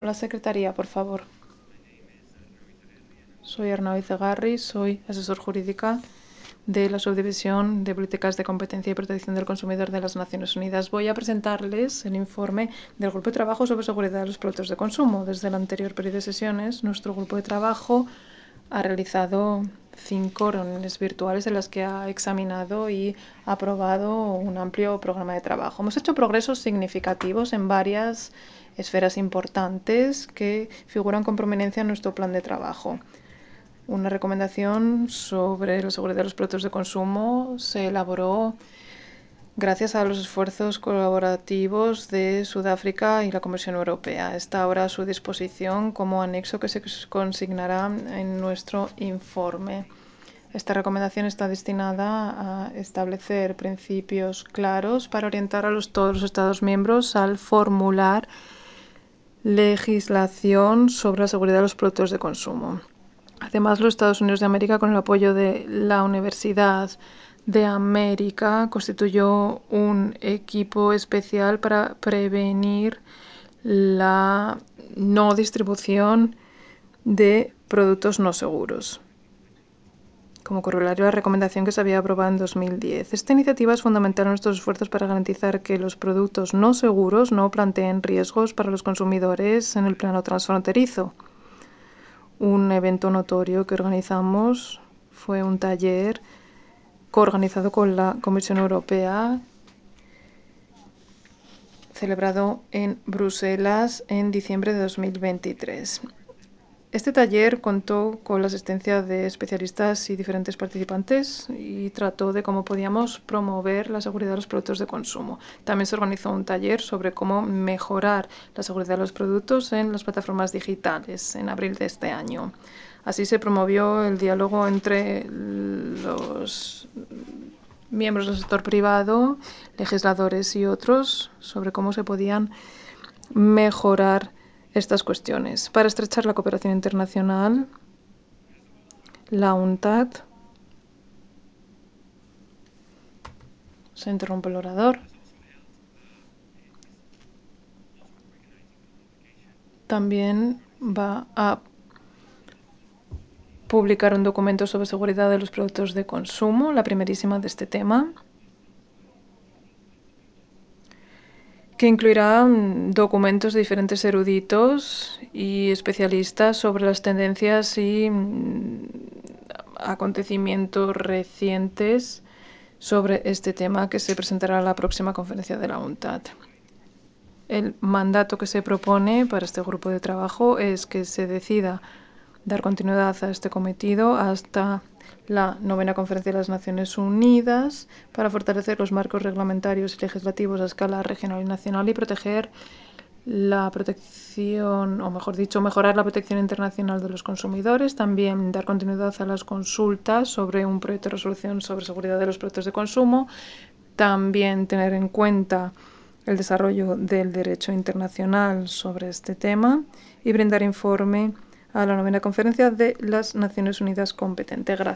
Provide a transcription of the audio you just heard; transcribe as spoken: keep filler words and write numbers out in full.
La secretaría, por favor. Soy Arnau Izegarri, soy asesor jurídica de la Subdivisión de Políticas de Competencia y Protección del Consumidor de las Naciones Unidas. Voy a presentarles el informe del Grupo de Trabajo sobre Seguridad de los Productos de Consumo. Desde el anterior periodo de sesiones, nuestro grupo de trabajo ha realizado cinco reuniones virtuales en las que ha examinado y aprobado un amplio programa de trabajo. Hemos hecho progresos significativos en varias esferas importantes que figuran con prominencia en nuestro plan de trabajo. Una recomendación sobre la seguridad de los productos de consumo se elaboró gracias a los esfuerzos colaborativos de Sudáfrica y la Comisión Europea. Está ahora a su disposición como anexo que se consignará en nuestro informe. Esta recomendación está destinada a establecer principios claros para orientar a los, todos los Estados miembros al formular legislación sobre la seguridad de los productos de consumo. Además, los Estados Unidos de América, con el apoyo de la Universidad de América, constituyó un equipo especial para prevenir la no distribución de productos no seguros, como corolario a la recomendación que se había aprobado en dos mil diez. Esta iniciativa es fundamental en nuestros esfuerzos para garantizar que los productos no seguros no planteen riesgos para los consumidores en el plano transfronterizo. Un evento notorio que organizamos fue un taller coorganizado con la Comisión Europea, celebrado en Bruselas en diciembre de dos mil veintitrés. Este taller contó con la asistencia de especialistas y diferentes participantes y trató de cómo podíamos promover la seguridad de los productos de consumo. También se organizó un taller sobre cómo mejorar la seguridad de los productos en las plataformas digitales en abril de este año. Así se promovió el diálogo entre los miembros del sector privado, legisladores y otros sobre cómo se podían mejorar estas cuestiones. Para estrechar la cooperación internacional, la UNTAD, se interrumpe el orador, también va a publicar un documento sobre seguridad de los productos de consumo, la primerísima de este tema, que incluirá documentos de diferentes eruditos y especialistas sobre las tendencias y acontecimientos recientes sobre este tema que se presentará a la próxima conferencia de la UNTAD. El mandato que se propone para este grupo de trabajo es que se decida dar continuidad a este cometido hasta la novena Conferencia de las Naciones Unidas para fortalecer los marcos reglamentarios y legislativos a escala regional y nacional y proteger la protección, o mejor dicho, mejorar la protección internacional de los consumidores. También dar continuidad a las consultas sobre un proyecto de resolución sobre seguridad de los productos de consumo. También tener en cuenta el desarrollo del derecho internacional sobre este tema y brindar informe a la novena Conferencia de las Naciones Unidas competente. Gracias.